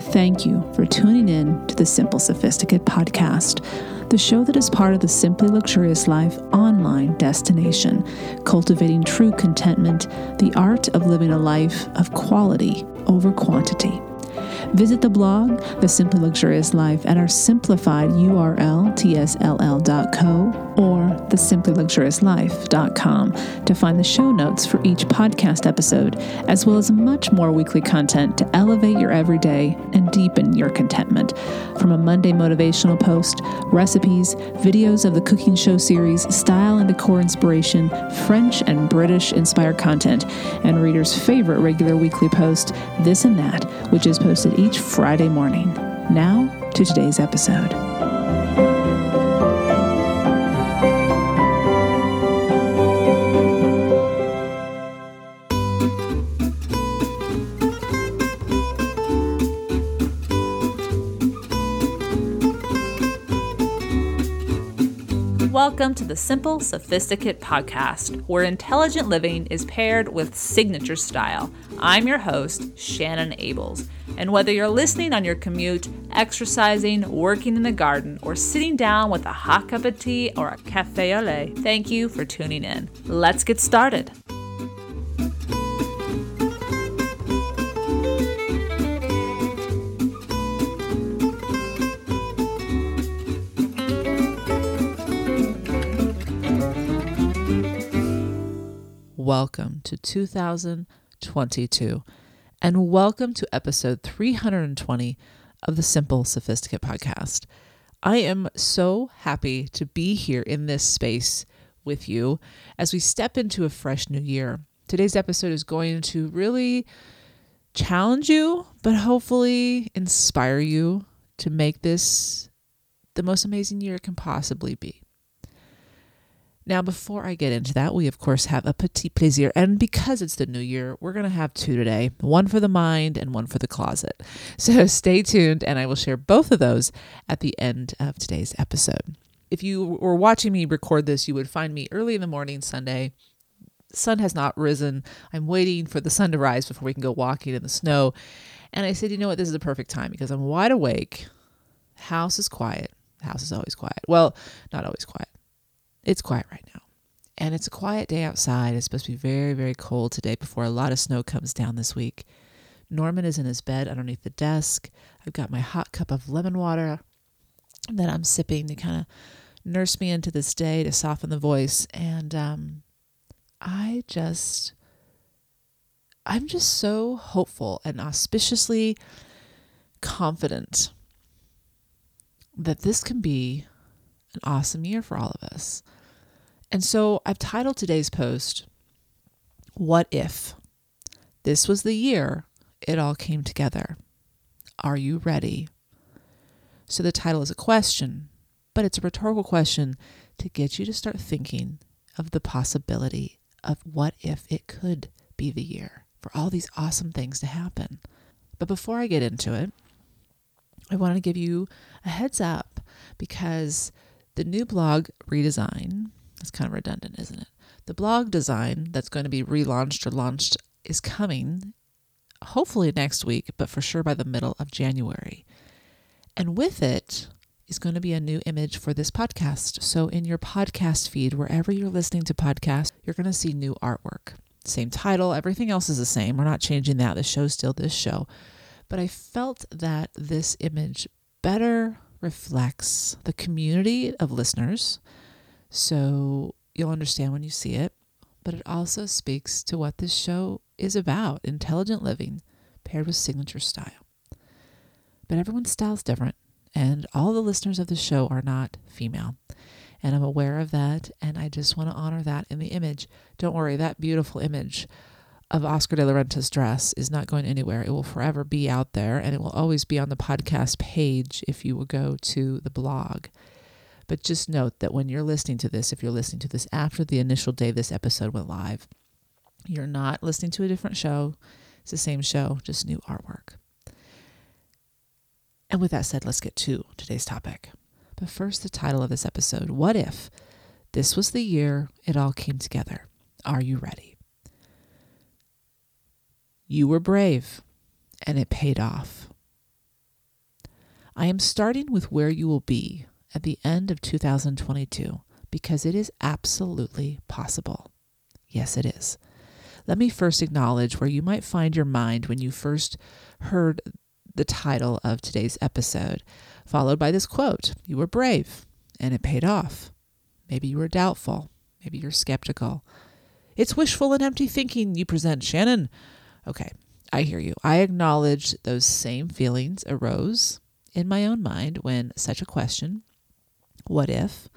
Thank you for tuning in to the Simple Sophisticate podcast, the show that is part of the Simply Luxurious Life online destination, cultivating true contentment, the art of living a life of quality over quantity. Visit the blog, The Simply Luxurious Life, at our simplified URL, tsll.co or thesimplyluxuriouslife.com to find the show notes for each podcast episode, as well as much more weekly content to elevate your everyday and deepen your contentment. From a Monday motivational post, recipes, videos of the cooking show series, style and decor inspiration, French and British inspired content, and readers' favorite regular weekly post, This and That, which is posted each Friday morning. Now to today's episode. Welcome to the Simple Sophisticate podcast, where intelligent living is paired with signature style. I'm your host, Shannon Ables. And whether you're listening on your commute, exercising, working in the garden, or sitting down with a hot cup of tea or a cafe au lait, thank you for tuning in. Let's get started. Welcome to 2022, and welcome to episode 320 of the Simple Sophisticate podcast. I am so happy to be here in this space with you as we step into a fresh new year. Today's episode is going to really challenge you, but hopefully inspire you to make this the most amazing year it can possibly be. Now, before I get into that, we of course have a petit plaisir, and because it's the new year, we're going to have two today, one for the mind and one for the closet. So stay tuned, and I will share both of those at the end of today's episode. If you were watching me record this, you would find me early in the morning Sunday. The sun has not risen. I'm waiting for the sun to rise before we can go walking in the snow. And I said, you know what, this is the perfect time because I'm wide awake. House is quiet. The house is always quiet. Well, not always quiet. It's quiet right now, and it's a quiet day outside. It's supposed to be very, very cold today before a lot of snow comes down this week. Norman is in his bed underneath the desk. I've got my hot cup of lemon water that I'm sipping to kind of nurse me into this day, to soften the voice. And I'm just so hopeful and auspiciously confident that this can be an awesome year for all of us. And so I've titled today's post, What If? This was the year it all came together. Are you ready? So the title is a question, but it's a rhetorical question to get you to start thinking of the possibility of what if it could be the year for all these awesome things to happen. But before I get into it, I want to give you a heads up because the new blog redesign, that's kind of redundant, isn't it? The blog design that's going to be relaunched or launched is coming hopefully next week, but for sure by the middle of January. And with it is going to be a new image for this podcast. So in your podcast feed, wherever you're listening to podcasts, you're going to see new artwork. Same title, everything else is the same. We're not changing that. The show's still this show. But I felt that this image better reflects the community of listeners, so you'll understand when you see it, but it also speaks to what this show is about, intelligent living paired with signature style. But everyone's style is different, and all the listeners of the show are not female, and I'm aware of that, and I just want to honor that in the image. Don't worry, that beautiful image of Oscar de la Renta's dress is not going anywhere. It will forever be out there, and it will always be on the podcast page if you will go to the blog. But just note that when you're listening to this, if you're listening to this after the initial day this episode went live, you're not listening to a different show. It's the same show, just new artwork. And with that said, let's get to today's topic. But first, the title of this episode, What If? This was the year it all came together. Are you ready? You were brave, and it paid off. I am starting with where you will be at the end of 2022 because it is absolutely possible. Yes, it is. Let me first acknowledge where you might find your mind when you first heard the title of today's episode, followed by this quote: "You were brave, and it paid off." Maybe you were doubtful. Maybe you're skeptical. "It's wishful and empty thinking you present, Shannon." Okay, I hear you. I acknowledge those same feelings arose in my own mind when such a question, what if,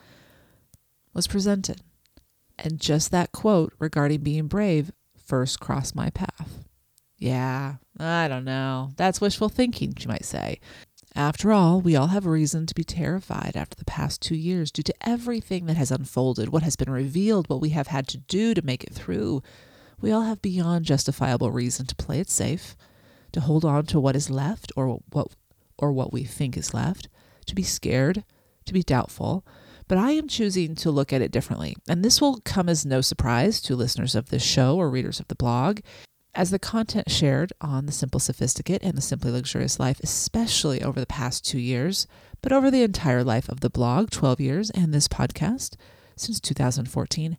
was presented. And just that quote regarding being brave first crossed my path. Yeah, I don't know. That's wishful thinking, you might say. After all, we all have reason to be terrified after the past 2 years due to everything that has unfolded, what has been revealed, what we have had to do to make it through. We all have beyond justifiable reason to play it safe, to hold on to what is left or what we think is left, to be scared, to be doubtful. But I am choosing to look at it differently. And this will come as no surprise to listeners of this show or readers of the blog, as the content shared on The Simple Sophisticate and The Simply Luxurious Life, especially over the past 2 years, but over the entire life of the blog, 12 years, and this podcast, since 2014,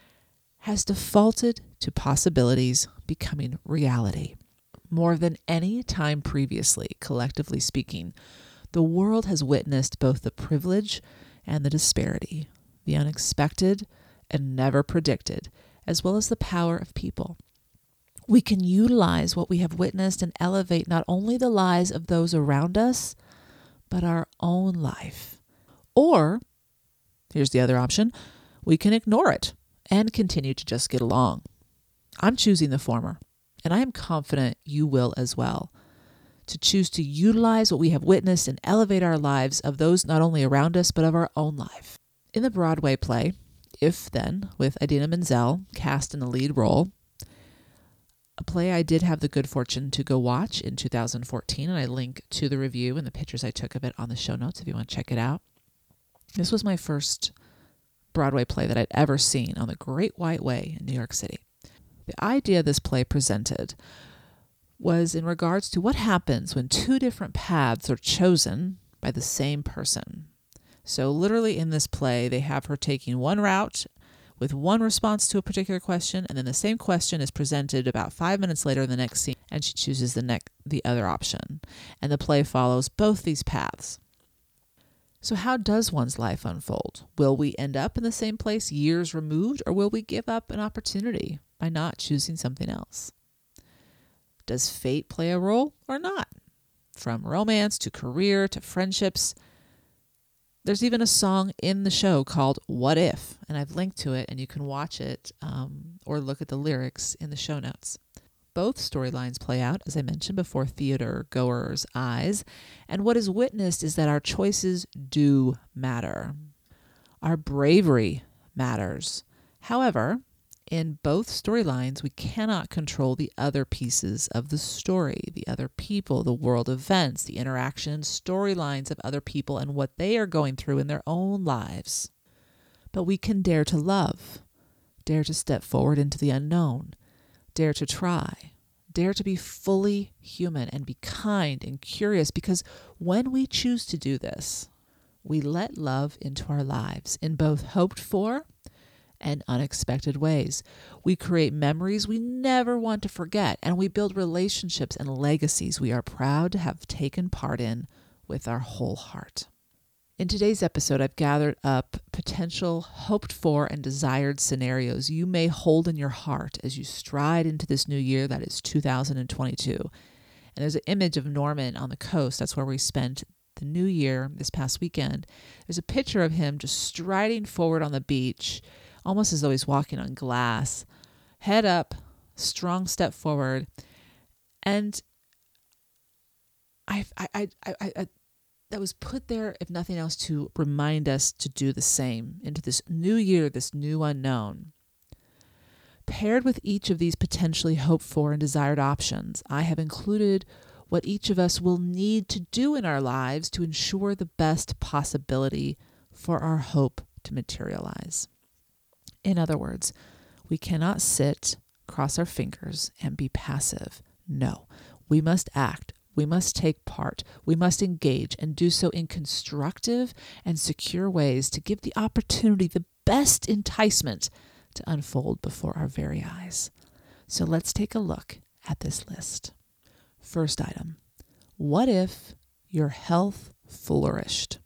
has defaulted to possibilities becoming reality. More than any time previously, collectively speaking, the world has witnessed both the privilege and the disparity, the unexpected and never predicted, as well as the power of people. We can utilize what we have witnessed and elevate not only the lives of those around us, but our own life. Or, here's the other option, we can ignore it and continue to just get along. I'm choosing the former, and I am confident you will as well. To choose to utilize what we have witnessed and elevate our lives of those not only around us, but of our own life. In the Broadway play, If Then, with Idina Menzel cast in the lead role, a play I did have the good fortune to go watch in 2014, and I link to the review and the pictures I took of it on the show notes if you want to check it out. This was my first Broadway play that I'd ever seen on the Great White Way in New York City. The idea this play presented was in regards to what happens when 2 different paths are chosen by the same person. So literally in this play, they have her taking one route with one response to a particular question, and then the same question is presented about 5 minutes later in the next scene, and she chooses the other option. And the play follows both these paths. So how does one's life unfold? Will we end up in the same place years removed, or will we give up an opportunity by not choosing something else? Does fate play a role or not? From romance to career to friendships. There's even a song in the show called What If, and I've linked to it, and you can watch it or look at the lyrics in the show notes. Both storylines play out, as I mentioned, before theater goers' eyes, and what is witnessed is that our choices do matter. Our bravery matters. However, in both storylines, we cannot control the other pieces of the story, the other people, the world events, the interactions, storylines of other people and what they are going through in their own lives. But we can dare to love, dare to step forward into the unknown, dare to try, dare to be fully human and be kind and curious, because when we choose to do this, we let love into our lives in both hoped for and unexpected ways. We create memories we never want to forget, and we build relationships and legacies we are proud to have taken part in with our whole heart. In today's episode, I've gathered up potential hoped for and desired scenarios you may hold in your heart as you stride into this new year that is 2022. And there's an image of Norman on the coast. That's where we spent the new year this past weekend. There's a picture of him just striding forward on the beach, almost as though he's walking on glass, head up, strong step forward. And that was put there, if nothing else, to remind us to do the same into this new year, this new unknown. Paired with each of these potentially hoped for and desired options, I have included what each of us will need to do in our lives to ensure the best possibility for our hope to materialize. In other words, we cannot sit, cross our fingers, and be passive. No, we must act We must take part. We must engage and do so in constructive and secure ways to give the opportunity the best enticement to unfold before our very eyes. So let's take a look at this list. First item, what if your health flourished?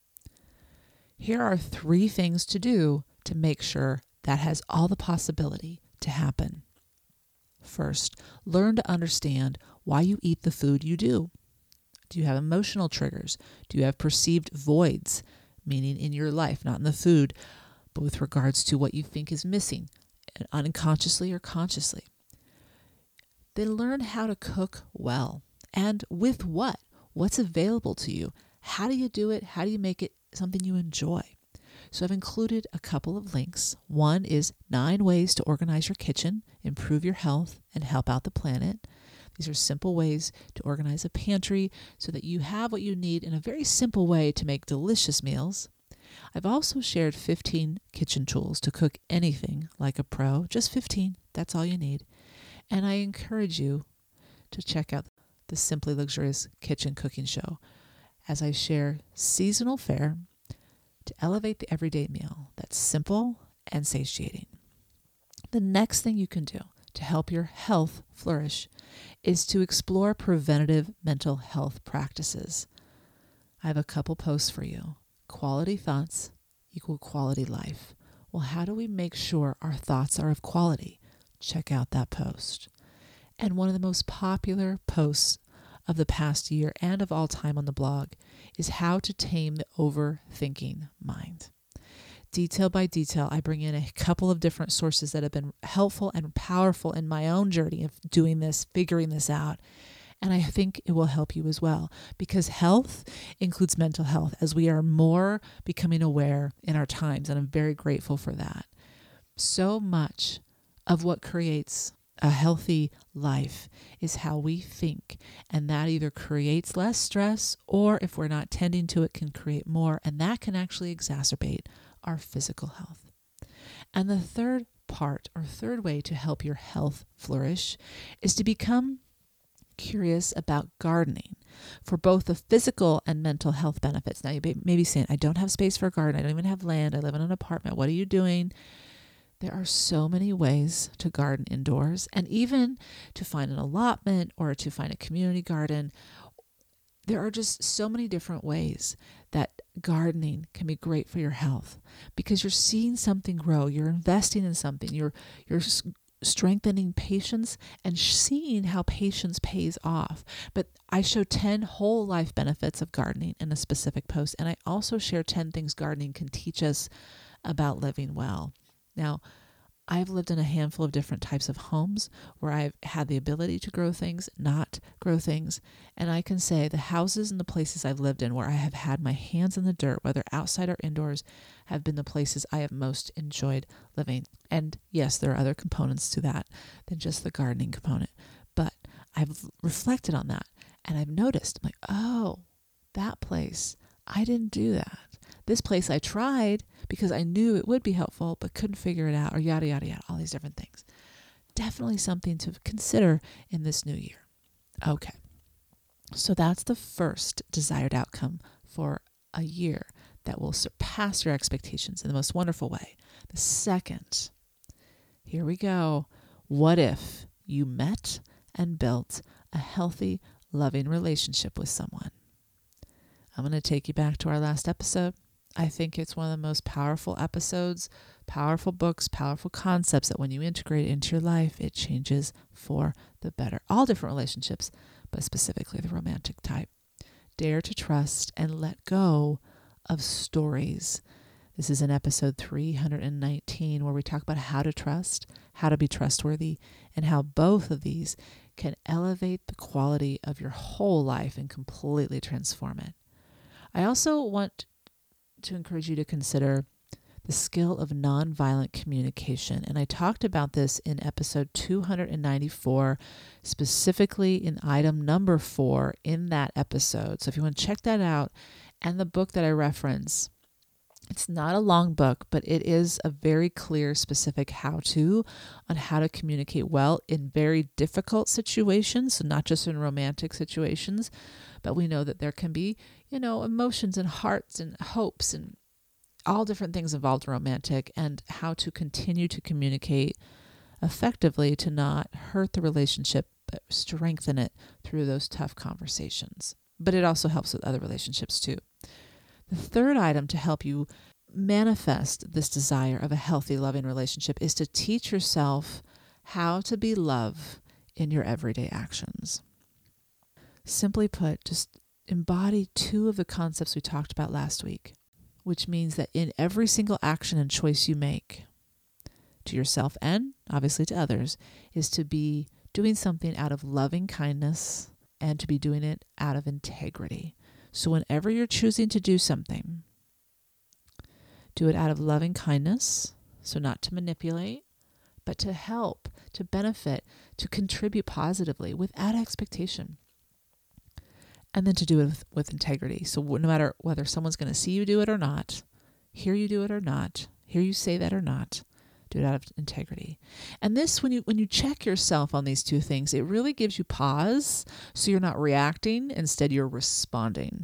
Here are 3 things to do to make sure that has all the possibility to happen. First, learn to understand why you eat the food you do. Do you have emotional triggers? Do you have perceived voids, meaning in your life, not in the food, but with regards to what you think is missing, unconsciously or consciously? Then learn how to cook well. And with what? What's available to you? How do you do it? How do you make it something you enjoy? So I've included a couple of links. One is 9 ways to organize your kitchen, improve your health, and help out the planet. These are simple ways to organize a pantry so that you have what you need in a very simple way to make delicious meals. I've also shared 15 kitchen tools to cook anything like a pro, just 15. That's all you need. And I encourage you to check out the Simply Luxurious Kitchen Cooking Show as I share seasonal fare to elevate the everyday meal that's simple and satiating. The next thing you can do to help your health flourish is to explore preventative mental health practices. I have a couple posts for you. Quality thoughts equal quality life. Well, how do we make sure our thoughts are of quality? Check out that post. And one of the most popular posts of the past year and of all time on the blog is how to tame the overthinking mind. Detail by detail, I bring in a couple of different sources that have been helpful and powerful in my own journey of doing this, figuring this out. And I think it will help you as well, because health includes mental health as we are more becoming aware in our times. And I'm very grateful for that. So much of what creates a healthy life is how we think, and that either creates less stress, or if we're not tending to it, can create more, and that can actually exacerbate our physical health. And the third part, or third way to help your health flourish, is to become curious about gardening for both the physical and mental health benefits. Now you may be saying, I don't have space for a garden, I don't even have land, I live in an apartment, what are you doing? There are so many ways to garden indoors, and even to find an allotment or to find a community garden. There are just so many different ways that gardening can be great for your health, because you're seeing something grow, you're investing in something, you're strengthening patience and seeing how patience pays off. But I show 10 whole life benefits of gardening in a specific post, and I also share 10 things gardening can teach us about living well. Now, I've lived in a handful of different types of homes where I've had the ability to grow things, not grow things. And I can say the houses and the places I've lived in where I have had my hands in the dirt, whether outside or indoors, have been the places I have most enjoyed living. And yes, there are other components to that than just the gardening component. But I've reflected on that and I've noticed, I'm like, oh, that place, I didn't do that. This place I tried because I knew it would be helpful, but couldn't figure it out, or yada, yada, yada, all these different things. Definitely something to consider in this new year. Okay, so that's the first desired outcome for a year that will surpass your expectations in the most wonderful way. The second, here we go. What if you met and built a healthy, loving relationship with someone? I'm going to take you back to our last episode. I think it's one of the most powerful episodes, powerful books, powerful concepts that when you integrate it into your life, it changes for the better. All different relationships, but specifically the romantic type. Dare to trust and let go of stories. This is in episode 319 where we talk about how to trust, how to be trustworthy, and how both of these can elevate the quality of your whole life and completely transform it. I also want to encourage you to consider the skill of nonviolent communication. And I talked about this in episode 294, specifically in item number 4 in that episode. So if you want to check that out, and the book that I reference It's not a long book, but it is a very clear, specific how-to on how to communicate well in very difficult situations, so not just in romantic situations, but we know that there can be, emotions and hearts and hopes and all different things involved in romantic, and how to continue to communicate effectively to not hurt the relationship, but strengthen it through those tough conversations. But it also helps with other relationships too. The third item to help you manifest this desire of a healthy, loving relationship is to teach yourself how to be love in your everyday actions. Simply put, just embody 2 of the concepts we talked about last week, which means that in every single action and choice you make, to yourself and obviously to others, is to be doing something out of loving kindness and to be doing it out of integrity. So whenever you're choosing to do something, do it out of loving kindness, so not to manipulate, but to help, to benefit, to contribute positively without expectation. And then to do it with integrity. So no matter whether someone's going to see you do it or not, hear you do it or not, hear you say that or not, do it out of integrity. And this, when you check yourself on these 2 things, it really gives you pause, so you're not reacting, instead you're responding.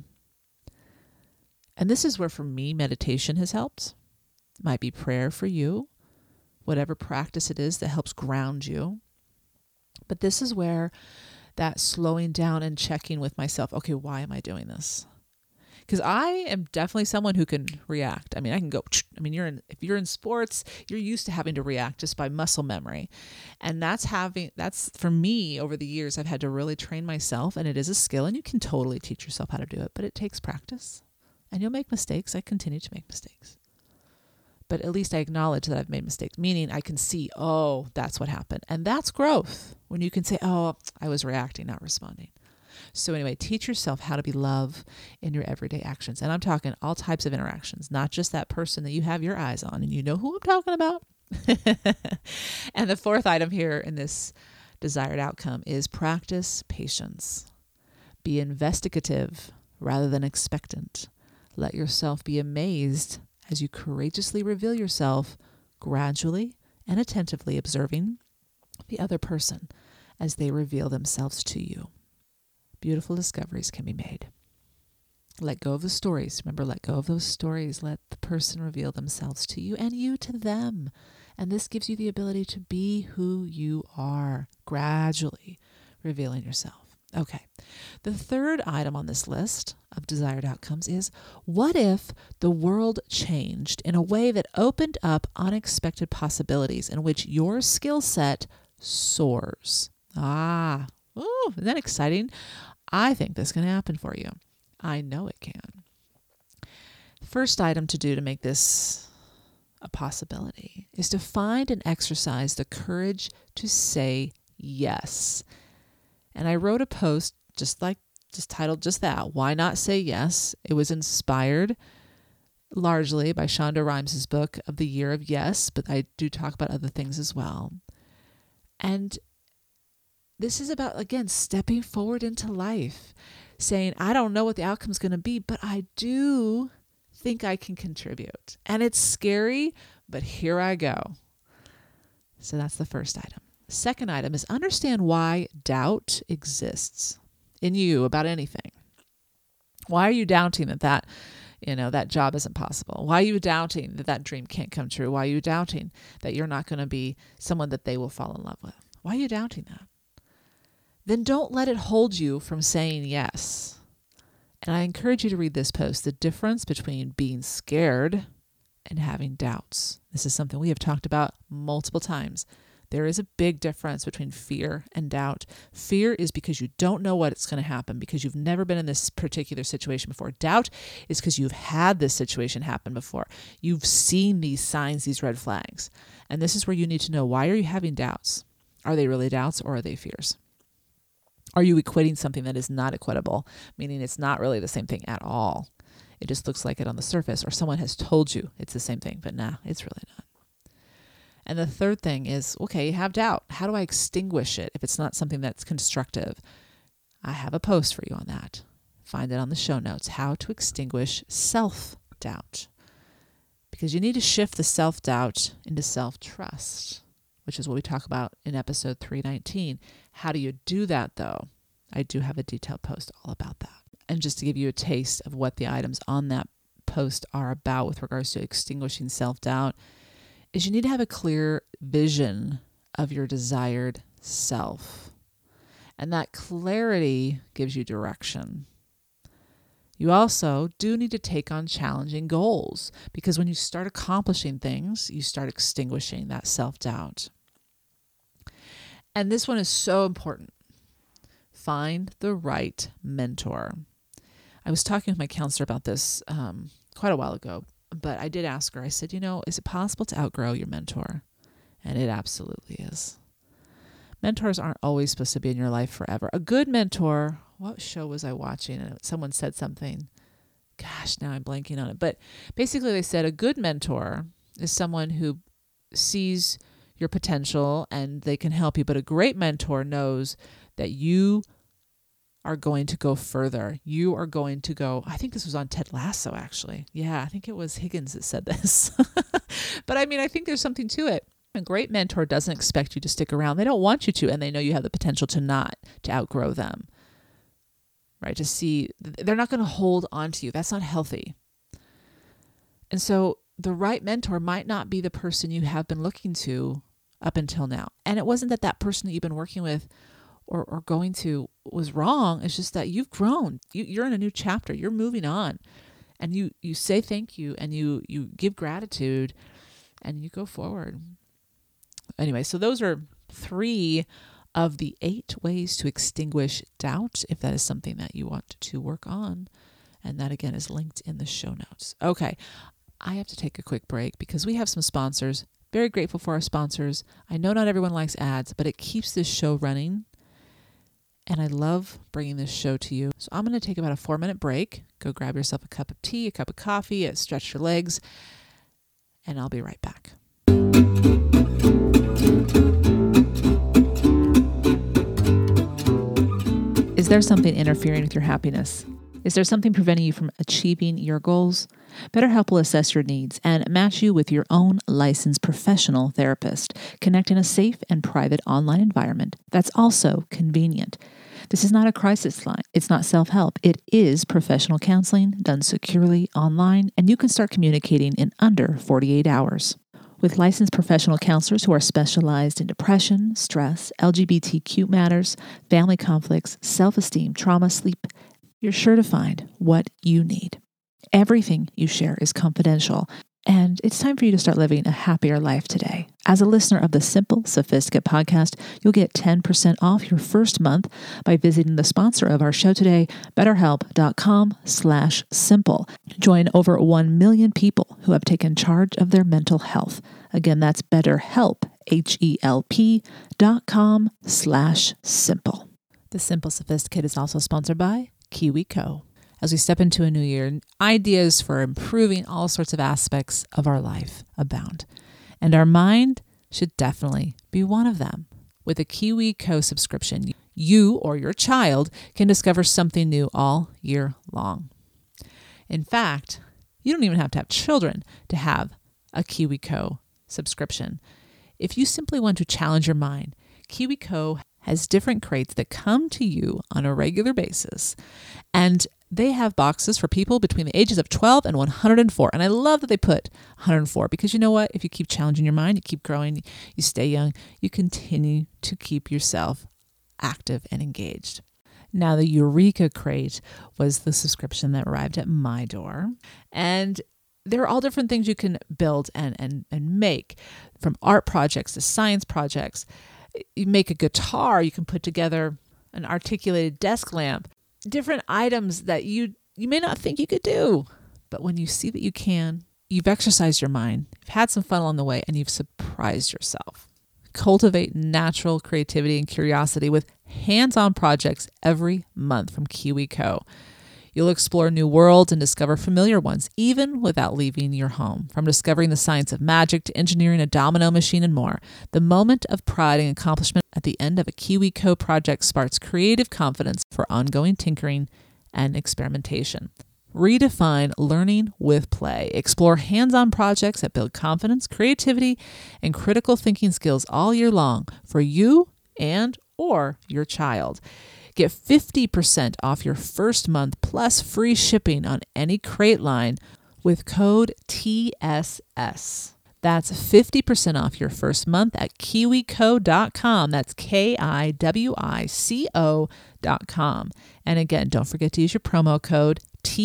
And this is where, for me, meditation has helped. It might be prayer for you, whatever practice it is that helps ground you. But this is where that slowing down and checking with myself, okay, why am I doing this? Because I am definitely someone who can react. I can go, if you're in sports, you're used to having to react just by muscle memory. And that's for me, over the years, I've had to really train myself, and it is a skill, and you can totally teach yourself how to do it, but it takes practice. And you'll make mistakes. I continue to make mistakes. But at least I acknowledge that I've made mistakes, meaning I can see, oh, that's what happened. And that's growth, when you can say, oh, I was reacting, not responding. So anyway, teach yourself how to be love in your everyday actions. And I'm talking all types of interactions, not just that person that you have your eyes on, and you know who I'm talking about. And the 4th item here in this desired outcome is practice patience. Be investigative rather than expectant. Let yourself be amazed as you courageously reveal yourself, gradually and attentively observing the other person as they reveal themselves to you. Beautiful discoveries can be made. Let go of the stories. Remember, let go of those stories. Let the person reveal themselves to you and you to them. And this gives you the ability to be who you are, gradually revealing yourself. Okay. The 3rd item on this list of desired outcomes is, what if the world changed in a way that opened up unexpected possibilities in which your skill set soars? Isn't that exciting? I think this can happen for you. I know it can. First item to do to make this a possibility is to find and exercise the courage to say yes. And I wrote a post just titled just that, Why Not Say Yes? It was inspired largely by Shonda Rhimes' book of the Year of Yes, but I do talk about other things as well. And this is about, again, stepping forward into life, saying, I don't know what the outcome's going to be, but I do think I can contribute. And it's scary, but here I go. So that's the first item. Second item is understand why doubt exists in you about anything. Why are you doubting that job isn't possible? Why are you doubting that dream can't come true? Why are you doubting that you're not going to be someone that they will fall in love with? Why are you doubting that? Then don't let it hold you from saying yes. And I encourage you to read this post, The Difference Between Being Scared and Having Doubts. This is something we have talked about multiple times. There is a big difference between fear and doubt. Fear is because you don't know what's going to happen, because you've never been in this particular situation before. Doubt is because you've had this situation happen before. You've seen these signs, these red flags. And this is where you need to know, why are you having doubts? Are they really doubts or are they fears? Are you equating something that is not equitable, meaning it's not really the same thing at all? It just looks like it on the surface, or someone has told you it's the same thing, but it's really not. And the third thing is, okay, you have doubt. How do I extinguish it if it's not something that's constructive? I have a post for you on that. Find it on the show notes, how to extinguish self-doubt. because you need to shift the self-doubt into self-trust, which is what we talk about in episode 319. How do you do that, though? I do have a detailed post all about that. And just to give you a taste of what the items on that post are about with regards to extinguishing self-doubt, is you need to have a clear vision of your desired self. And that clarity gives you direction. You also do need to take on challenging goals, because when you start accomplishing things, you start extinguishing that self-doubt. And this one is so important. Find the right mentor. I was talking with my counselor about this quite a while ago, but I did ask her, I said, is it possible to outgrow your mentor? And it absolutely is. Mentors aren't always supposed to be in your life forever. A good mentor, what show was I watching? And someone said something. Gosh, now I'm blanking on it. But basically they said a good mentor is someone who sees your potential and they can help you. But a great mentor knows that you are going to go further. You are going to go, I think this was on Ted Lasso, actually. Yeah, I think it was Higgins that said this. But I think there's something to it. A great mentor doesn't expect you to stick around. They don't want you to, and they know you have the potential to outgrow them, right? They're not going to hold on to you. That's not healthy. And so the right mentor might not be the person you have been looking to up until now. And it wasn't that person that you've been working with or going to was wrong. It's just that you've grown. You're in a new chapter. You're moving on. And you say thank you, and you give gratitude, and you go forward. Anyway, so those are 3 of the 8 ways to extinguish doubt, if that is something that you want to work on. And that, again, is linked in the show notes. Okay, I have to take a quick break because we have some sponsors. Very grateful for our sponsors. I know not everyone likes ads, but it keeps this show running. And I love bringing this show to you. So I'm going to take about a 4-minute break. Go grab yourself a cup of tea, a cup of coffee, stretch your legs, and I'll be right back. Is there something interfering with your happiness? Is there something preventing you from achieving your goals? BetterHelp will assess your needs and match you with your own licensed professional therapist, connect in a safe and private online environment that's also convenient. This is not a crisis line. It's not self-help. It is professional counseling done securely online, and you can start communicating in under 48 hours. With licensed professional counselors who are specialized in depression, stress, LGBTQ matters, family conflicts, self-esteem, trauma, sleep, you're sure to find what you need. Everything you share is confidential, and it's time for you to start living a happier life today. As a listener of the Simple Sophisticate podcast, you'll get 10% off your first month by visiting the sponsor of our show today, BetterHelp.com/simple. Join over 1 million people who have taken charge of their mental health. Again, that's BetterHelp, HELP.com/simple. The Simple Sophisticate is also sponsored by KiwiCo. As we step into a new year, ideas for improving all sorts of aspects of our life abound. And our mind should definitely be one of them. With a KiwiCo subscription, you or your child can discover something new all year long. In fact, you don't even have to have children to have a KiwiCo subscription. If you simply want to challenge your mind, KiwiCo has different crates that come to you on a regular basis, and they have boxes for people between the ages of 12 and 104. And I love that they put 104 because you know what? If you keep challenging your mind, you keep growing, you stay young, you continue to keep yourself active and engaged. Now, the Eureka Crate was the subscription that arrived at my door. And there are all different things you can build and make, from art projects to science projects. You make a guitar, you can put together an articulated desk lamp, different items that you may not think you could do. But when you see that you can, you've exercised your mind, you've had some fun along the way, and you've surprised yourself. Cultivate natural creativity and curiosity with hands-on projects every month from KiwiCo. You'll explore new worlds and discover familiar ones, even without leaving your home. From discovering the science of magic to engineering a domino machine and more, the moment of pride and accomplishment at the end of a KiwiCo project sparks creative confidence for ongoing tinkering and experimentation. Redefine learning with play. Explore hands-on projects that build confidence, creativity, and critical thinking skills all year long for you and or your child. Get 50% off your first month plus free shipping on any crate line with code TSS. That's 50% off your first month at kiwico.com. That's KIWICO.com. And again, don't forget to use your promo code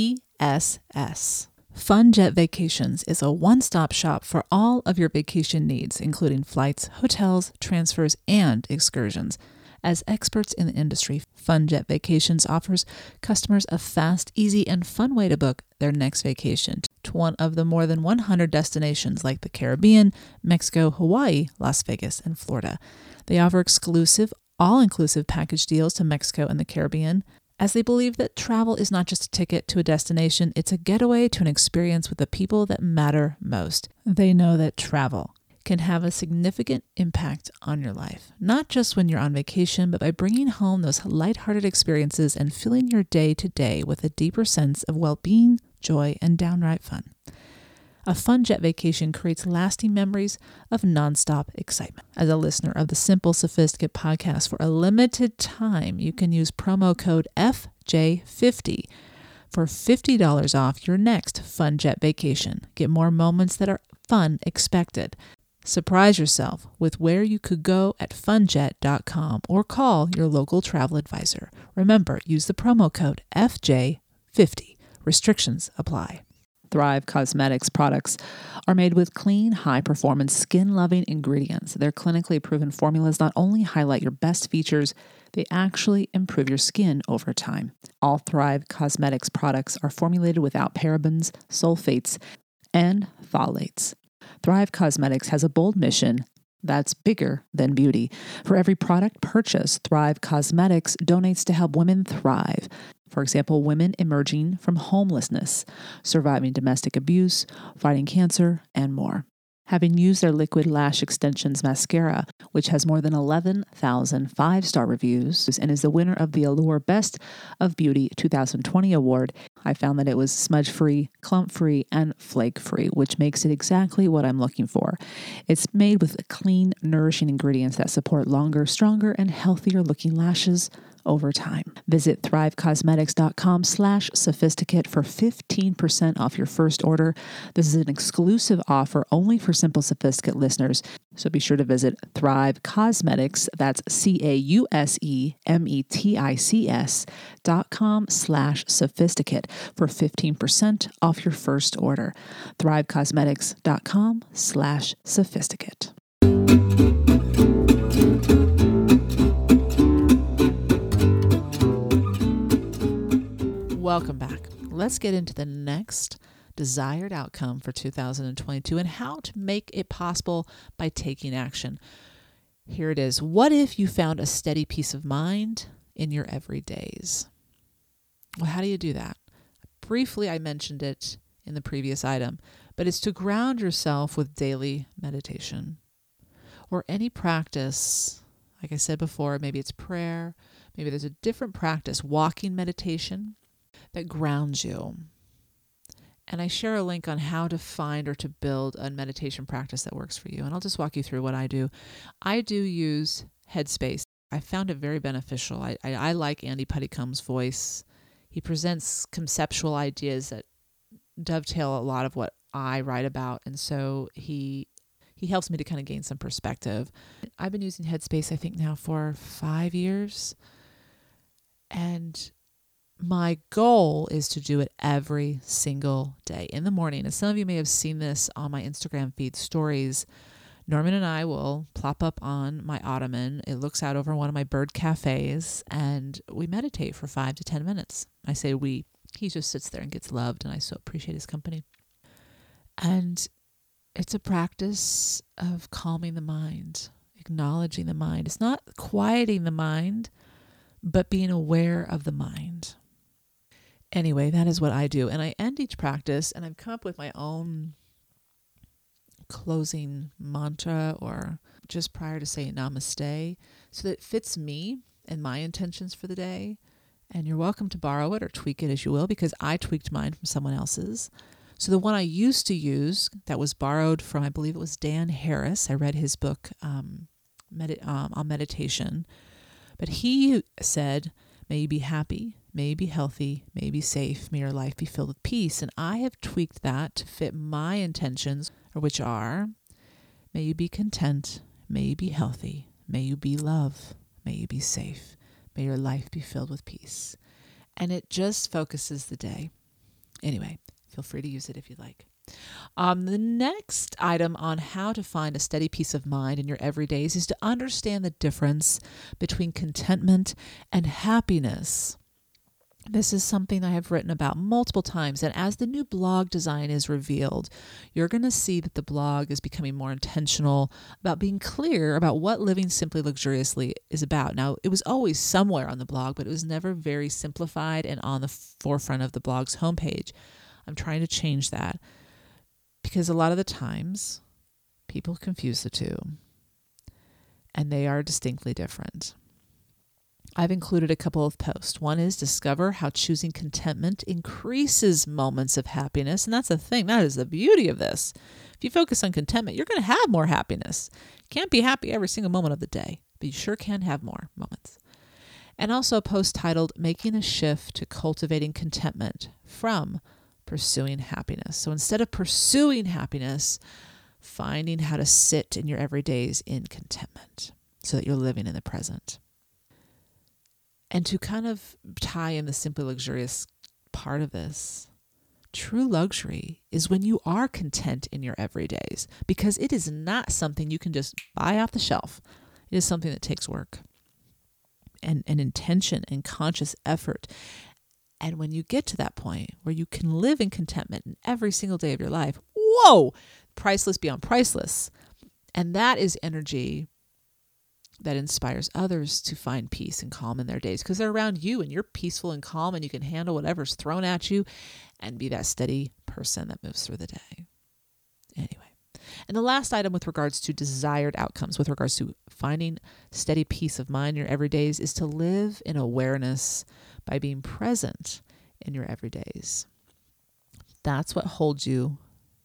TSS. FunJet Vacations is a one-stop shop for all of your vacation needs, including flights, hotels, transfers, and excursions. As experts in the industry, FunJet Vacations offers customers a fast, easy, and fun way to book their next vacation to one of the more than 100 destinations like the Caribbean, Mexico, Hawaii, Las Vegas, and Florida. They offer exclusive, all-inclusive package deals to Mexico and the Caribbean, as they believe that travel is not just a ticket to a destination, it's a getaway to an experience with the people that matter most. They know that travel can have a significant impact on your life, not just when you're on vacation, but by bringing home those lighthearted experiences and filling your day to day with a deeper sense of well-being, joy, and downright fun. A FunJet vacation creates lasting memories of nonstop excitement. As a listener of the Simple Sophisticate podcast, for a limited time, you can use promo code FJ50 for $50 off your next FunJet vacation. Get more moments that are fun expected. Surprise yourself with where you could go at funjet.com or call your local travel advisor. Remember, use the promo code FJ50. Restrictions apply. Thrive Cosmetics products are made with clean, high-performance, skin-loving ingredients. Their clinically proven formulas not only highlight your best features, they actually improve your skin over time. All Thrive Cosmetics products are formulated without parabens, sulfates, and phthalates. Thrive Cosmetics has a bold mission that's bigger than beauty. For every product purchased, Thrive Cosmetics donates to help women thrive. For example, women emerging from homelessness, surviving domestic abuse, fighting cancer, and more. Having used their Liquid Lash Extensions mascara, which has more than 11,000 five-star reviews and is the winner of the Allure Best of Beauty 2020 award, I found that it was smudge-free, clump-free, and flake-free, which makes it exactly what I'm looking for. It's made with clean, nourishing ingredients that support longer, stronger, and healthier-looking lashes over time. Visit thrivecosmetics.com/sophisticate for 15% off your first order. This is an exclusive offer only for Simple Sophisticate listeners, so be sure to visit Thrive Cosmetics, that's CAUSEMETICS.com/sophisticate for 15% off your first order. Thrivecosmetics.com/sophisticate. Welcome back. Let's get into the next desired outcome for 2022 and how to make it possible by taking action. Here it is. What if you found a steady peace of mind in your everydays? Well, how do you do that? Briefly, I mentioned it in the previous item, but it's to ground yourself with daily meditation or any practice. Like I said before, maybe it's prayer, maybe there's a different practice, walking meditation, that grounds you. And I share a link on how to find or to build a meditation practice that works for you. And I'll just walk you through what I do. I do use Headspace. I found it very beneficial. I like Andy Puttycomb's voice. He presents conceptual ideas that dovetail a lot of what I write about. And so he helps me to kind of gain some perspective. I've been using Headspace, I think now for 5 years. And my goal is to do it every single day in the morning. And some of you may have seen this on my Instagram feed stories. Norman and I will plop up on my ottoman. It looks out over one of my bird cafes, and we meditate for 5 to 10 minutes. I say we, he just sits there and gets loved, and I so appreciate his company. And it's a practice of calming the mind, acknowledging the mind. It's not quieting the mind, but being aware of the mind. Anyway, that is what I do. And I end each practice, and I've come up with my own closing mantra or just prior to saying namaste so that it fits me and my intentions for the day. And you're welcome to borrow it or tweak it as you will, because I tweaked mine from someone else's. So the one I used to use that was borrowed from, I believe it was Dan Harris. I read his book on meditation. But he said, may you be happy, may you be healthy, may you be safe, may your life be filled with peace. And I have tweaked that to fit my intentions, which are, may you be content, may you be healthy, may you be love, may you be safe, may your life be filled with peace. And it just focuses the day. Anyway, feel free to use it if you like. The next item on how to find a steady peace of mind in your everydays is to understand the difference between contentment and happiness. This is something I have written about multiple times, and as the new blog design is revealed, you're going to see that the blog is becoming more intentional about being clear about what living simply luxuriously is about. Now, it was always somewhere on the blog, but it was never very simplified and on the forefront of the blog's homepage. I'm trying to change that because a lot of the times people confuse the two, and they are distinctly different. I've included a couple of posts. One is discover how choosing contentment increases moments of happiness. And that's the thing. That is the beauty of this. If you focus on contentment, you're going to have more happiness. You can't be happy every single moment of the day, but you sure can have more moments. And also a post titled Making a Shift to Cultivating Contentment from Pursuing Happiness. So instead of pursuing happiness, finding how to sit in your everydays in contentment so that you're living in the present. And to kind of tie in the simply luxurious part of this, true luxury is when you are content in your everydays, because it is not something you can just buy off the shelf. It is something that takes work and intention and conscious effort. And when you get to that point where you can live in contentment in every single day of your life, whoa, priceless beyond priceless. And that is energy that inspires others to find peace and calm in their days because they're around you and you're peaceful and calm and you can handle whatever's thrown at you and be that steady person that moves through the day. Anyway, and the last item with regards to desired outcomes, with regards to finding steady peace of mind in your everydays, is to live in awareness by being present in your everydays. That's what holds you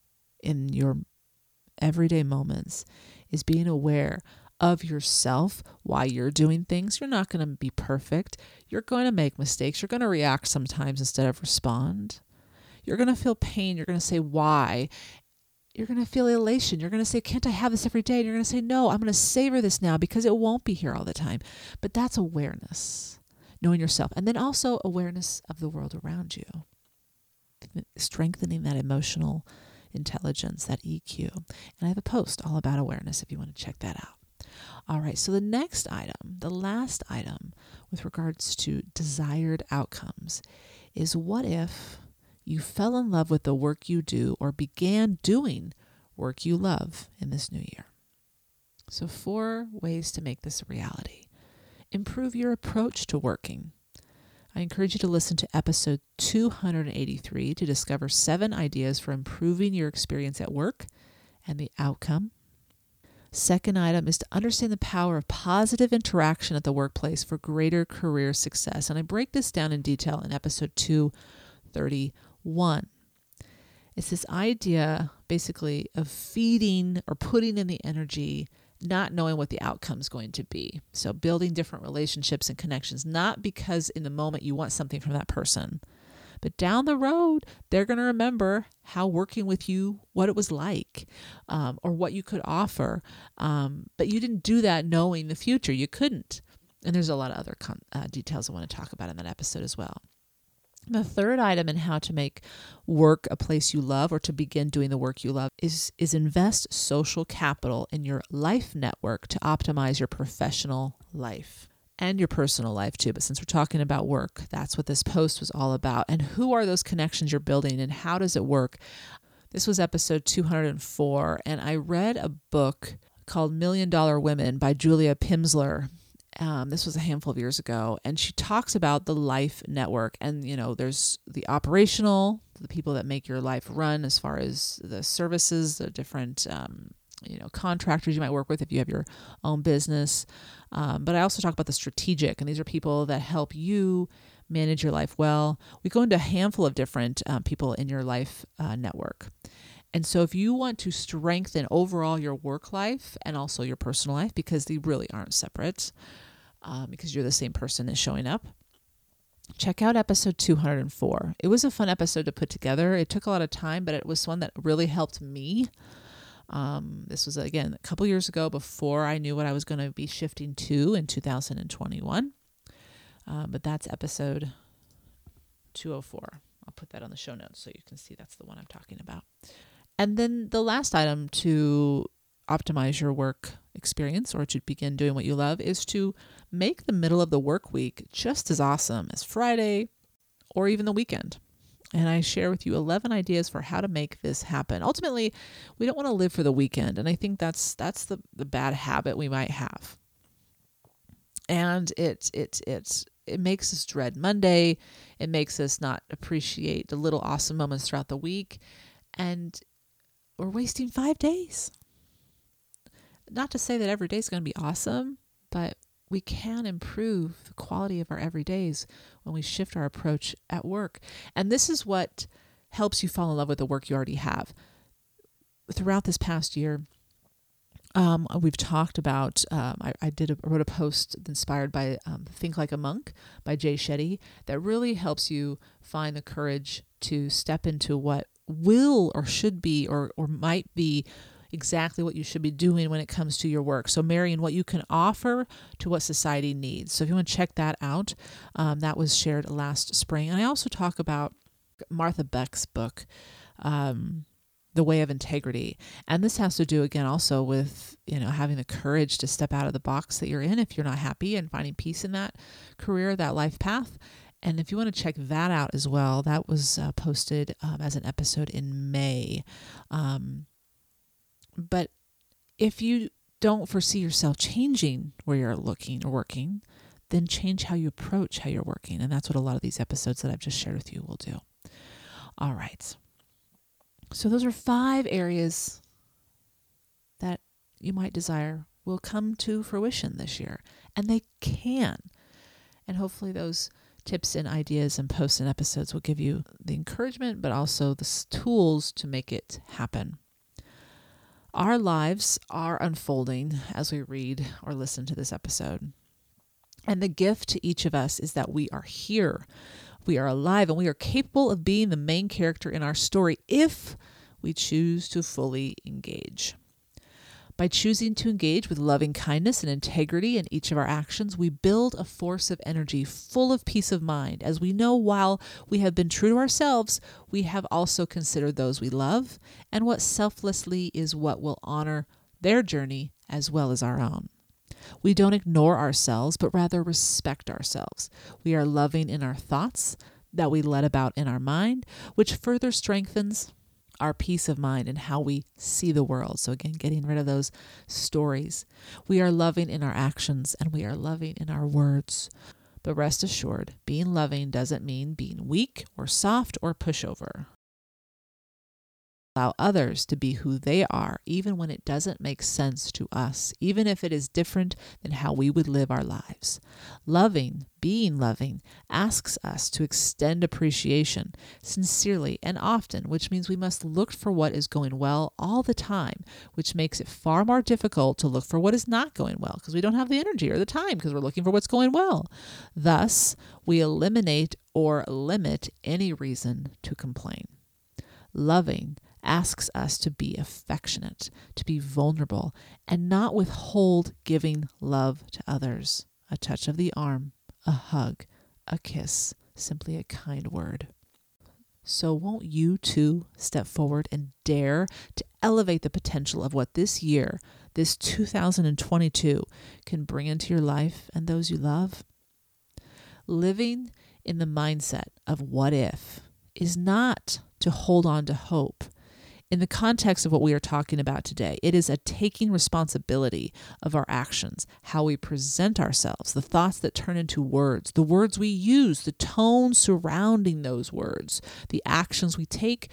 in your everyday moments, is being aware of yourself, why you're doing things. You're not going to be perfect. You're going to make mistakes. You're going to react sometimes instead of respond. You're going to feel pain. You're going to say why. You're going to feel elation. You're going to say, can't I have this every day? And you're going to say, no, I'm going to savor this now because it won't be here all the time. But that's awareness, knowing yourself. And then also awareness of the world around you, strengthening that emotional intelligence, that EQ. And I have a post all about awareness if you want to check that out. All right, so the next item, the last item with regards to desired outcomes is, what if you fell in love with the work you do or began doing work you love in this new year? So 4 ways to make this a reality. Improve your approach to working. I encourage you to listen to episode 283 to discover 7 ideas for improving your experience at work and the outcome. Second item is to understand the power of positive interaction at the workplace for greater career success. And I break this down in detail in episode 231. It's this idea basically of feeding or putting in the energy, not knowing what the outcome is going to be. So building different relationships and connections, not because in the moment you want something from that person, but down the road, they're going to remember how working with you, what it was like, or what you could offer. But you didn't do that knowing the future. You couldn't. And there's a lot of other details I want to talk about in that episode as well. The third item in how to make work a place you love, or to begin doing the work you love, is invest social capital in your life network to optimize your professional life. And your personal life too. But since we're talking about work, that's what this post was all about. And who are those connections you're building and how does it work? This was episode 204, and I read a book called $1 Million Women by Julia Pimsleur. This was a handful of years ago, and she talks about the life network. And, there's the operational, the people that make your life run as far as the services, the different contractors you might work with if you have your own business. But I also talk about the strategic, and these are people that help you manage your life well. We go into a handful of different people in your life network. And so if you want to strengthen overall your work life and also your personal life, because they really aren't separate, because you're the same person that's showing up, check out episode 204. It was a fun episode to put together. It took a lot of time, but it was one that really helped me. This was, again, a couple years ago before I knew what I was going to be shifting to in 2021. But that's episode 204. I'll put that on the show notes so you can see that's the one I'm talking about. And then the last item to optimize your work experience or to begin doing what you love is to make the middle of the work week just as awesome as Friday or even the weekend. And I share with you 11 ideas for how to make this happen. Ultimately, we don't want to live for the weekend. And I think that's the bad habit we might have. And it makes us dread Monday. It makes us not appreciate the little awesome moments throughout the week. And we're wasting 5 days. Not to say that every day is going to be awesome, but we can improve the quality of our everydays when we shift our approach at work. And this is what helps you fall in love with the work you already have. Throughout this past year, we've talked about, I wrote a post inspired by Think Like a Monk by Jay Shetty that really helps you find the courage to step into what will or should be or might be exactly what you should be doing when it comes to your work. So marrying what you can offer to what society needs. So if you want to check that out, that was shared last spring. And I also talk about Martha Beck's book, The Way of Integrity. And this has to do, again, also with, having the courage to step out of the box that you're in if you're not happy and finding peace in that career, that life path. And if you want to check that out as well, that was posted as an episode in May. But if you don't foresee yourself changing where you're looking or working, then change how you approach how you're working. And that's what a lot of these episodes that I've just shared with you will do. All right. So those are 5 areas that you might desire will come to fruition this year. And they can. And hopefully those tips and ideas and posts and episodes will give you the encouragement, but also the tools to make it happen. Our lives are unfolding as we read or listen to this episode. And the gift to each of us is that we are here, we are alive, and we are capable of being the main character in our story if we choose to fully engage. By choosing to engage with loving kindness and integrity in each of our actions, we build a force of energy full of peace of mind, as we know while we have been true to ourselves, we have also considered those we love, and what selflessly is what will honor their journey as well as our own. We don't ignore ourselves, but rather respect ourselves. We are loving in our thoughts that we let about in our mind, which further strengthens our peace of mind and how we see the world. So again, getting rid of those stories. We are loving in our actions and we are loving in our words. But rest assured, being loving doesn't mean being weak or soft or pushover. Allow others to be who they are, even when it doesn't make sense to us, even if it is different than how we would live our lives. Loving, being loving, asks us to extend appreciation sincerely and often, which means we must look for what is going well all the time, which makes it far more difficult to look for what is not going well because we don't have the energy or the time because we're looking for what's going well. Thus, we eliminate or limit any reason to complain. Loving asks us to be affectionate, to be vulnerable, and not withhold giving love to others. A touch of the arm, a hug, a kiss, simply a kind word. So won't you too step forward and dare to elevate the potential of what this year, this 2022, can bring into your life and those you love? Living in the mindset of what if is not to hold on to hope. In the context of what we are talking about today, it is a taking responsibility of our actions, how we present ourselves, the thoughts that turn into words, the words we use, the tone surrounding those words, the actions we take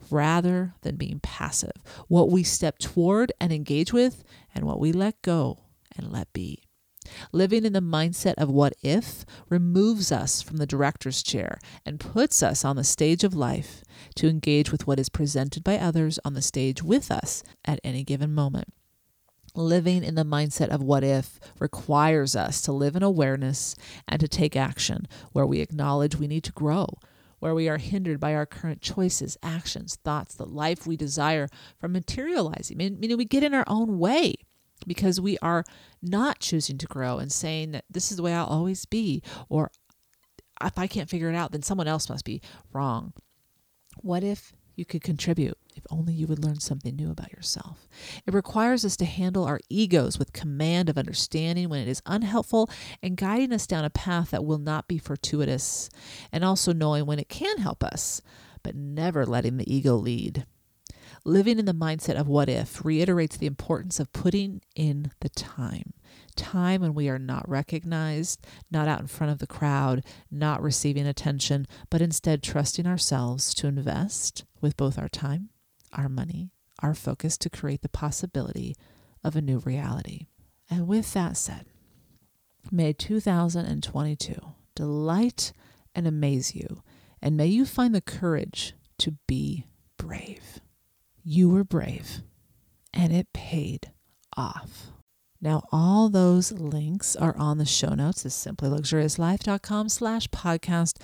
rather than being passive, what we step toward and engage with, and what we let go and let be. Living in the mindset of what if removes us from the director's chair and puts us on the stage of life to engage with what is presented by others on the stage with us at any given moment. Living in the mindset of what if requires us to live in awareness and to take action where we acknowledge we need to grow, where we are hindered by our current choices, actions, thoughts, the life we desire from materializing. Meaning we get in our own way because we are not choosing to grow and saying that this is the way I'll always be, or if I can't figure it out, then someone else must be wrong. What if you could contribute? If only you would learn something new about yourself. It requires us to handle our egos with command of understanding when it is unhelpful and guiding us down a path that will not be fortuitous, and also knowing when it can help us, but never letting the ego lead. Living in the mindset of what if reiterates the importance of putting in the time when we are not recognized, not out in front of the crowd, not receiving attention, but instead trusting ourselves to invest with both our time, our money, our focus to create the possibility of a new reality. And with that said, may 2022 delight and amaze you, and may you find the courage to be brave. You were brave, and it paid off. Now, all those links are on the show notes at simplyluxuriouslife.com/podcast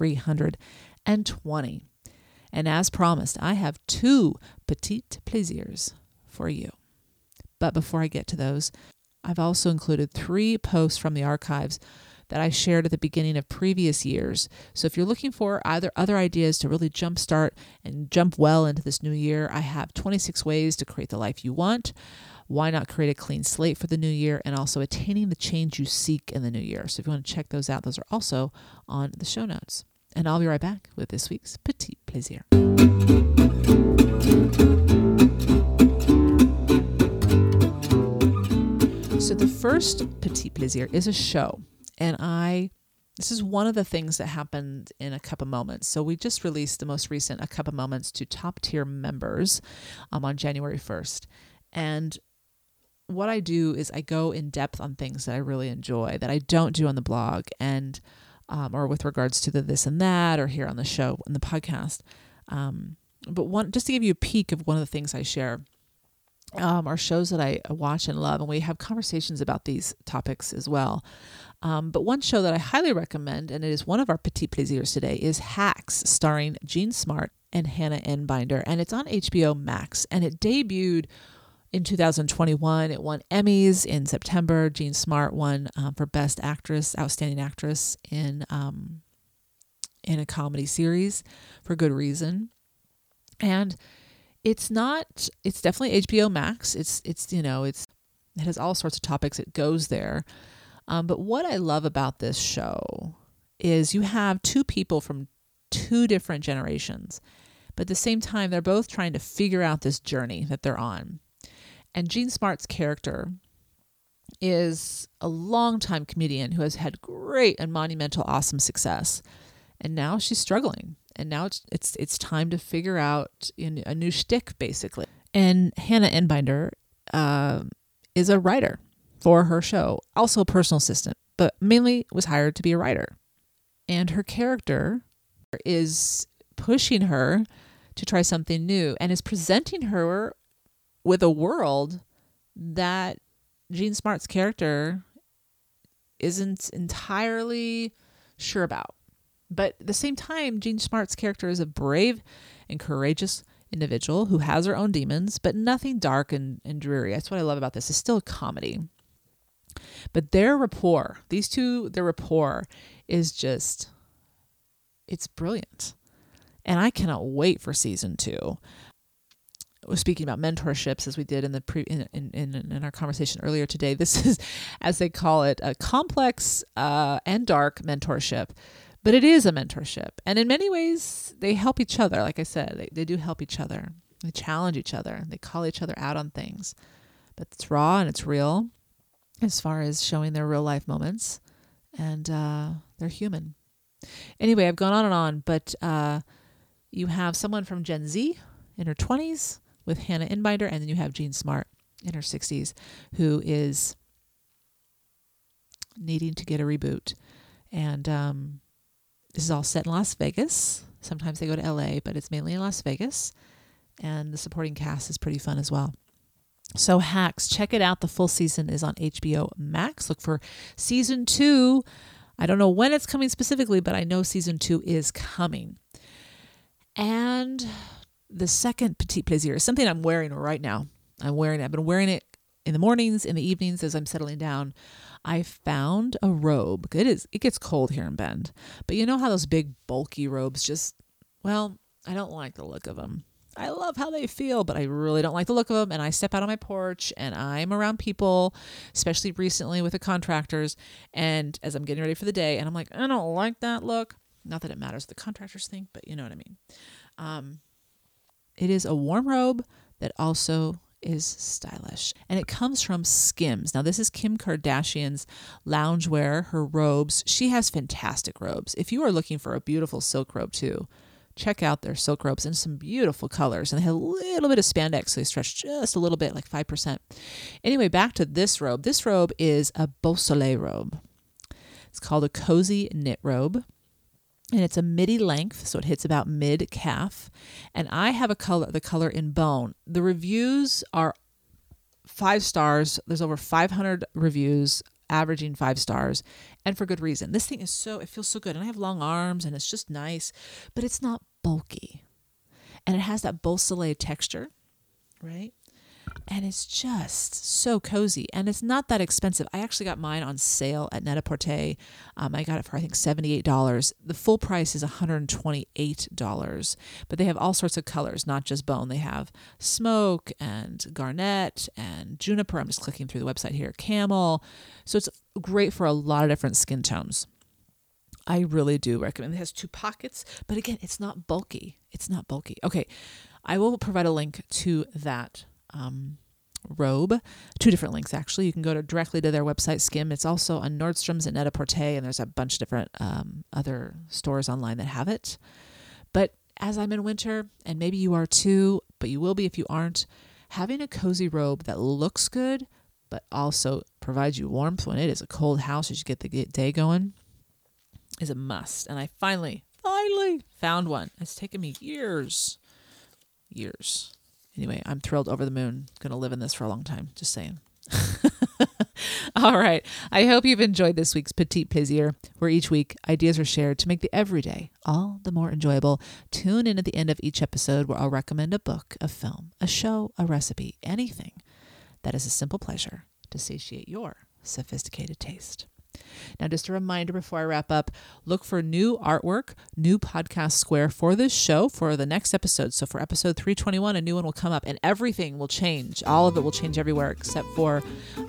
320. And as promised, I have 2 petite plaisirs for you. But before I get to those, I've also included 3 posts from the archives that I shared at the beginning of previous years. So if you're looking for either other ideas to really jumpstart and jump well into this new year, I have 26 ways to create the life you want. Why not create a clean slate for the new year, and also attaining the change you seek in the new year. So if you want to check those out, those are also on the show notes. And I'll be right back with this week's Petit Plaisir. So the first Petit Plaisir is a show. And this is one of the things that happened in A Cup of Moments. So we just released the most recent A Cup of Moments to top tier members on January 1st. And what I do is I go in depth on things that I really enjoy that I don't do on the blog, and or with regards to the this and that, or here on the show and the podcast. But just to give you a peek of one of the things I share, are shows that I watch and love, and we have conversations about these topics as well. But one show that I highly recommend, and it is one of our Petit Plaisirs today, is Hacks, starring Jean Smart and Hannah Einbinder. And it's on HBO Max, and it debuted in 2021. It won Emmys in September. Jean Smart won for Best Actress, Outstanding Actress in a comedy series, for good reason. And it's definitely HBO Max. It has all sorts of topics. It goes there. But what I love about this show is you have 2 people from 2 different generations, but at the same time, they're both trying to figure out this journey that they're on. And Jean Smart's character is a longtime comedian who has had great and monumental, awesome success. And now she's struggling. And now it's time to figure out a new shtick, basically. And Hannah Einbinder is a writer for her show, also a personal assistant, but mainly was hired to be a writer. And her character is pushing her to try something new and is presenting her with a world that Jean Smart's character isn't entirely sure about. But at the same time, Jean Smart's character is a brave and courageous individual who has her own demons, but nothing dark and dreary. That's what I love about this. It's still a comedy. But their rapport is just, it's brilliant. And I cannot wait for season 2. We're speaking about mentorships, as we did in the in our conversation earlier today. This is, as they call it, a complex and dark mentorship. But it is a mentorship. And in many ways, they help each other. Like I said, they do help each other. They challenge each other. They call each other out on things. But it's raw and it's real as far as showing their real life moments. And they're human. Anyway, I've gone on and on. But you have someone from Gen Z in her 20s with Hannah Inbinder, and then you have Jean Smart in her 60s who is needing to get a reboot. And this is all set in Las Vegas. Sometimes they go to LA, but it's mainly in Las Vegas. And the supporting cast is pretty fun as well. So Hacks, check it out. The full season is on HBO Max. Look for season 2. I don't know when it's coming specifically, but I know season 2 is coming. And the second Petit Plaisir is something I'm wearing right now. I've been wearing it in the mornings, in the evenings as I'm settling down. I found a robe. It gets cold here in Bend. But you know how those big bulky robes I don't like the look of them. I love how they feel, but I really don't like the look of them. And I step out on my porch and I'm around people, especially recently with the contractors. And as I'm getting ready for the day, and I'm like, I don't like that look. Not that it matters what the contractors think, but you know what I mean. It is a warm robe that also is stylish. And it comes from Skims. Now, this is Kim Kardashian's loungewear, her robes. She has fantastic robes. If you are looking for a beautiful silk robe too, check out their silk robes in some beautiful colors. And they have a little bit of spandex, so they stretch just a little bit, like 5%. Anyway, back to this robe. This robe is a Beau Soleil robe. It's called a cozy knit robe. And it's a midi length, so it hits about mid-calf. And I have the color in bone. The reviews are 5 stars. There's over 500 reviews, averaging 5 stars, and for good reason. This thing it feels so good. And I have long arms, and it's just nice, but it's not bulky. And it has that Beau Soleil texture, right? And it's just so cozy. And it's not that expensive. I actually got mine on sale at Net-a-Porter. I got it for, I think, $78. The full price is $128. But they have all sorts of colors, not just bone. They have smoke and garnet and juniper. I'm just clicking through the website here. Camel. So it's great for a lot of different skin tones. I really do recommend. It has 2 pockets. But again, it's not bulky. Okay. I will provide a link to that robe, 2 different links actually. You can go directly to their website, Skim. It's also on Nordstrom's and Net-a-Porter, and there's a bunch of different other stores online that have it. But as I'm in winter, and maybe you are too, but you will be if you aren't, having a cozy robe that looks good but also provides you warmth when it is a cold house as you get the day going is a must. And I finally found one. It's taken me years. Anyway, I'm thrilled over the moon. Going to live in this for a long time. Just saying. All right. I hope you've enjoyed this week's Petit Plaisir, where each week ideas are shared to make the everyday all the more enjoyable. Tune in at the end of each episode where I'll recommend a book, a film, a show, a recipe, anything that is a simple pleasure to satiate your sophisticated taste. Now, just a reminder before I wrap up, look for new artwork, new podcast square for this show for the next episode. So for episode 321, a new one will come up and everything will change. All of it will change everywhere except for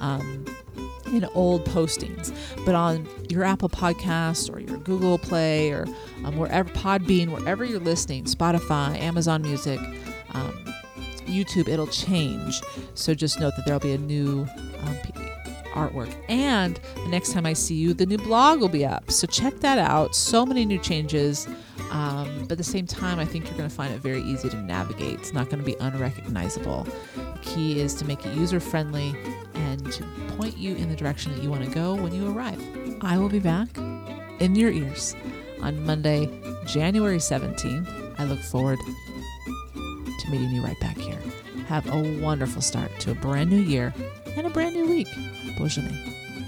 old postings. But on your Apple Podcast or your Google Play or wherever, Podbean, wherever you're listening, Spotify, Amazon Music, YouTube, it'll change. So just note that there'll be a new artwork. And the next time I see you, the new blog will be up. So check that out. So many new changes. But at the same time, I think you're going to find it very easy to navigate. It's not going to be unrecognizable. The key is to make it user-friendly and to point you in the direction that you want to go when you arrive. I will be back in your ears on Monday, January 17th. I look forward to meeting you right back here. Have a wonderful start to a brand new year and a brand new week. Bonne journée.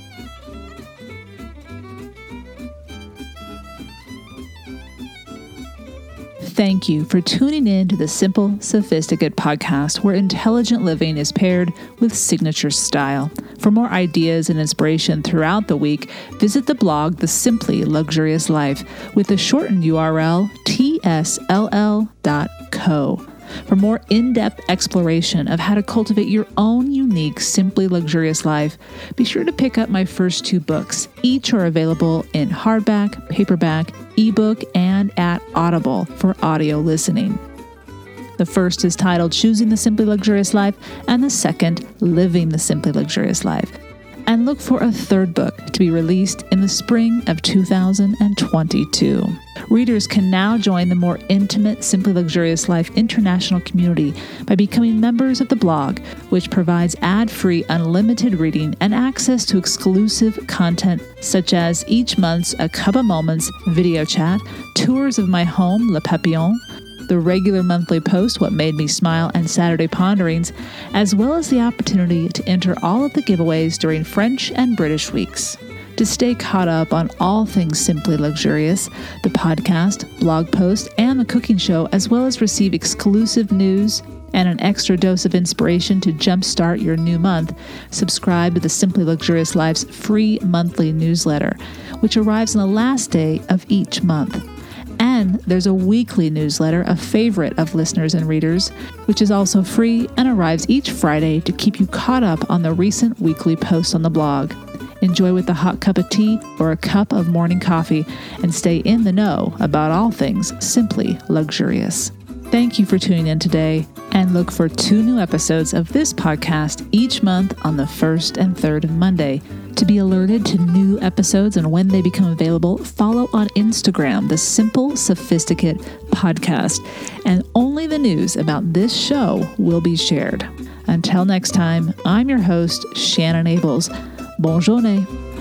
Thank you for tuning in to the Simple Sophisticate podcast, where intelligent living is paired with signature style. For more ideas and inspiration throughout the week, visit the blog The Simply Luxurious Life with the shortened URL tsll.co. For more in-depth exploration of how to cultivate your own unique, simply luxurious life, be sure to pick up my first 2 books. Each are available in hardback, paperback, ebook, and at Audible for audio listening. The first is titled Choosing the Simply Luxurious Life, and the second, Living the Simply Luxurious Life. and look for a third book to be released in the spring of 2022. Readers can now join the more intimate Simply Luxurious Life international community by becoming members of the blog, which provides ad-free unlimited reading and access to exclusive content such as each month's A Cup of Moments video chat, tours of my home, Le Papillon, the regular monthly post, What Made Me Smile, and Saturday Ponderings, as well as the opportunity to enter all of the giveaways during French and British weeks. To stay caught up on all things Simply Luxurious, the podcast, blog post, and the cooking show, as well as receive exclusive news and an extra dose of inspiration to jumpstart your new month, subscribe to the Simply Luxurious Life's free monthly newsletter, which arrives on the last day of each month. And there's a weekly newsletter, a favorite of listeners and readers, which is also free and arrives each Friday to keep you caught up on the recent weekly posts on the blog. Enjoy with a hot cup of tea or a cup of morning coffee and stay in the know about all things Simply Luxurious. Thank you for tuning in today, and look for 2 new episodes of this podcast each month on the 1st and 3rd of Monday. To be alerted to new episodes and when they become available, follow on Instagram, the Simple Sophisticate Podcast, and only the news about this show will be shared. Until next time, I'm your host, Shannon Ables. Bonne journée.